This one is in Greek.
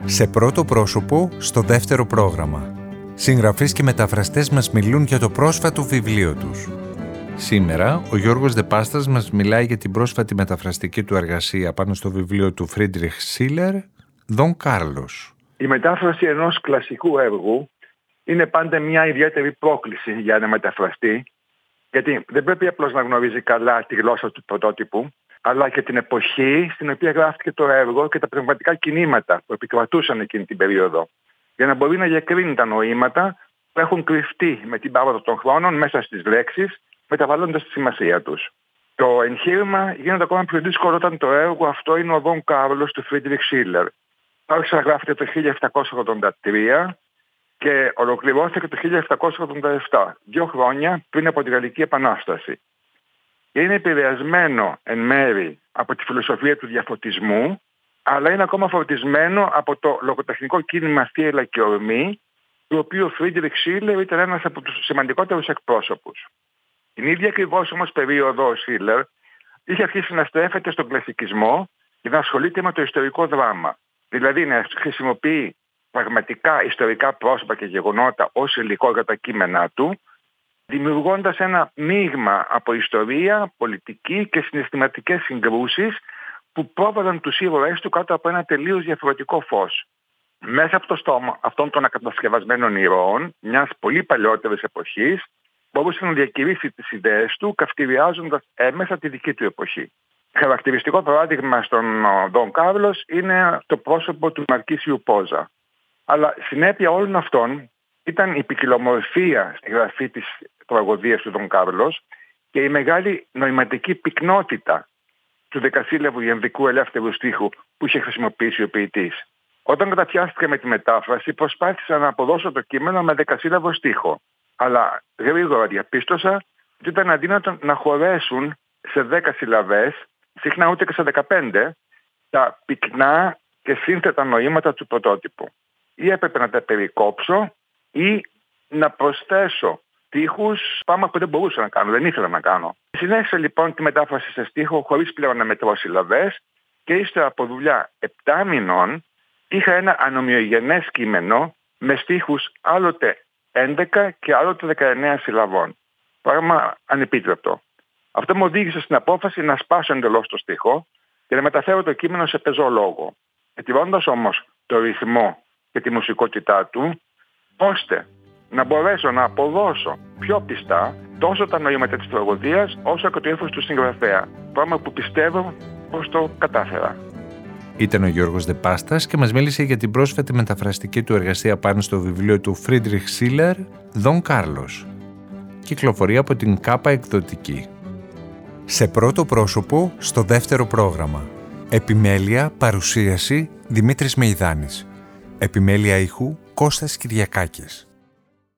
Σε πρώτο πρόσωπο, στο δεύτερο πρόγραμμα. Συγγραφείς και μεταφραστές μας μιλούν για το πρόσφατο βιβλίο τους. Σήμερα, ο Γιώργος Δεπάστας μας μιλάει για την πρόσφατη μεταφραστική του εργασία πάνω στο βιβλίο του Φρίντριχ Σίλερ, Δον Κάρλος. Η μετάφραση ενός κλασικού έργου είναι πάντα μια ιδιαίτερη πρόκληση για ένα μεταφραστή, γιατί δεν πρέπει απλώς να γνωρίζει καλά τη γλώσσα του πρωτότυπου, αλλά και την εποχή στην οποία γράφτηκε το έργο και τα πνευματικά κινήματα που επικρατούσαν εκείνη την περίοδο, για να μπορεί να διακρίνει τα νοήματα που έχουν κρυφτεί με την πάροδο των χρόνων μέσα στις λέξεις, μεταβαλλώντας τη σημασία τους. Το εγχείρημα γίνεται ακόμα πιο δύσκολο όταν το έργο αυτό είναι ο Δον Κάρλος του Φρίντριχ Σίλερ. Άρχισε να γράφεται το 1783 και ολοκληρώθηκε το 1787, 2 χρόνια πριν από τη Γαλλική Επανάσταση. Και είναι επηρεασμένο εν μέρη από τη φιλοσοφία του διαφωτισμού, αλλά είναι ακόμα φορτισμένο από το λογοτεχνικό κίνημα θύελλα και ορμή, του οποίου ο Φρίντριχ Σίλερ ήταν ένας από τους σημαντικότερους εκπρόσωπους. Την ίδια ακριβώς όμως περίοδο ο Σίλερ είχε αρχίσει να στρέφεται στον κλασικισμό και να ασχολείται με το ιστορικό δράμα. Δηλαδή να χρησιμοποιεί πραγματικά ιστορικά πρόσωπα και γεγονότα ως υλικό για τα κείμενά του, δημιουργώντας ένα μείγμα από ιστορία, πολιτική και συναισθηματικές συγκρούσεις που πρόβαλαν τους ήρωές του κάτω από ένα τελείως διαφορετικό φως. Μέσα από το στόμα αυτών των ακατασκευασμένων ηρώων, μιας πολύ παλαιότερης εποχής, μπορούσε να διακηρύσει τις ιδέες του, καυτηριάζοντας έμεσα τη δική του εποχή. Χαρακτηριστικό παράδειγμα στον Δον Κάρλος είναι το πρόσωπο του Μαρκίσιου Πόζα. Αλλά συνέπεια όλων αυτών ήταν η ποικιλομορφία στη γραφή της τραγωδίας του Δον Κάρλος και η μεγάλη νοηματική πυκνότητα του δεκασύλλαβου ιαμβικού ελεύθερου στίχου που είχε χρησιμοποιήσει ο ποιητής. Όταν καταπιάστηκα με τη μετάφραση, προσπάθησα να αποδώσω το κείμενο με δεκασύλλαβο στίχο. Αλλά γρήγορα διαπίστωσα ότι ήταν αδύνατο να χωρέσουν σε 10 συλλαβές, συχνά ούτε και σε 15, τα πυκνά και σύνθετα νοήματα του πρωτότυπου. Ή έπρεπε να τα περικόψω ή να προσθέσω στίχους, πράγμα που δεν μπορούσα να κάνω, δεν ήθελα να κάνω. Συνέχισα λοιπόν τη μετάφραση σε στίχο χωρίς πλέον να μετρώ συλλαβές και ύστερα από δουλειά 7 μηνών είχα ένα ανομοιογενές κείμενο με στίχους άλλοτε 11 και άλλοτε 19 συλλαβών. Πράγμα ανεπίτρεπτο. Αυτό μου οδήγησε στην απόφαση να σπάσω εντελώς το στίχο και να μεταφέρω το κείμενο σε πεζό λόγο. Ετηρώντας όμως το ρυθμό και τη μουσικότητά του, ώστε να μπορέσω να αποδώσω πιο πιστά τόσο τα νοήματα της τραγωδίας όσο και το ύφος του συγγραφέα. Πράγμα που πιστεύω πως το κατάφερα. Ήταν ο Γιώργος Δεπάστας και μας μίλησε για την πρόσφατη μεταφραστική του εργασία πάνω στο βιβλίο του Φρίντριχ Σίλερ, Δον Κάρλος. Κυκλοφορεί από την Κάπα Εκδοτική. Σε πρώτο πρόσωπο, στο δεύτερο πρόγραμμα. Επιμέλεια, παρουσίαση, Δημήτρης Μεϊδάνης. Επιμέλεια ήχου, Κώστας Κυριακάκης.